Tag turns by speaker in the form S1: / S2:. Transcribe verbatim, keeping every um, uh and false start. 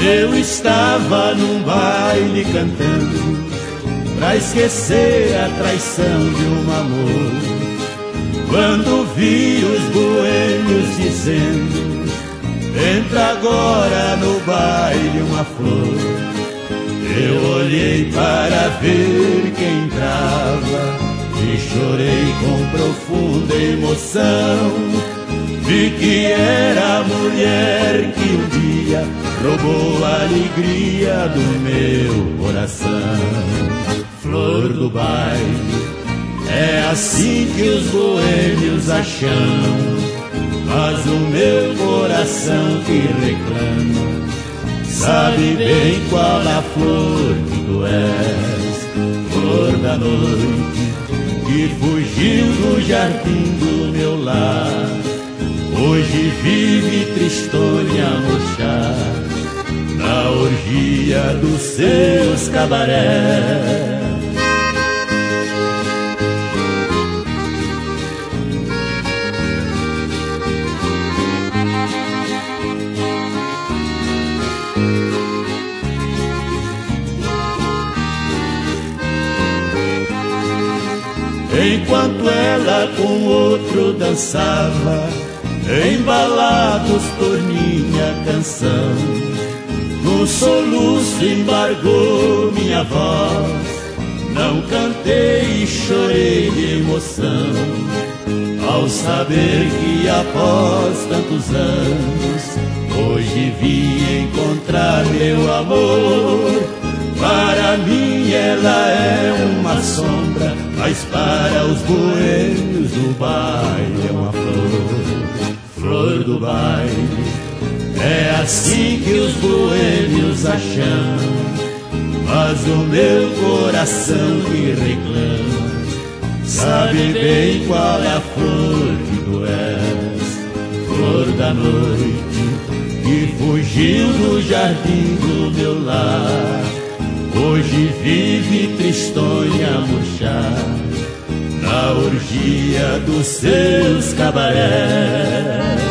S1: Eu estava num baile cantando pra esquecer a traição de um amor, quando vi os boêmios dizendo: entra agora no baile uma flor. Eu olhei para ver quem entrava e chorei com profunda emoção. Vi que era a mulher que um dia roubou a alegria do meu coração. Flor do baile, é assim que os boêmios acham, mas o meu coração que reclama sabe bem qual a flor que tu és. Flor da noite que fugiu do jardim do meu lar, hoje vive tristonha a murchar na orgia dos seus cabarés. Enquanto ela com outro dançava, embalados por minha canção, no soluço embargou minha voz. Não cantei e chorei de emoção, ao saber que após tantos anos hoje vim encontrar meu amor. Para mim ela é uma sombra, mas para os boêmios do baile é uma flor. Flor do baile, é assim que os boêmios acham, mas o meu coração que reclama sabe bem qual é a flor que tu és. Flor da noite que fugiu do jardim do meu lar, hoje vive tristonha a murchar na orgia dos seus cabarés.